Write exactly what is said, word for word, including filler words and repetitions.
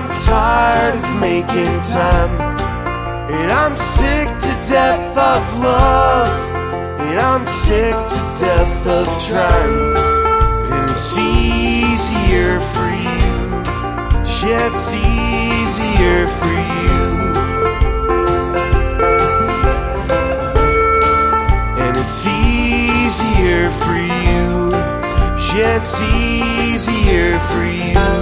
I'm tired of making time, and I'm sick to death of love, and I'm sick to death of trying. And it's easier for you, yeah, it's easier for you. And it's easier for you, yeah, it's easier for you.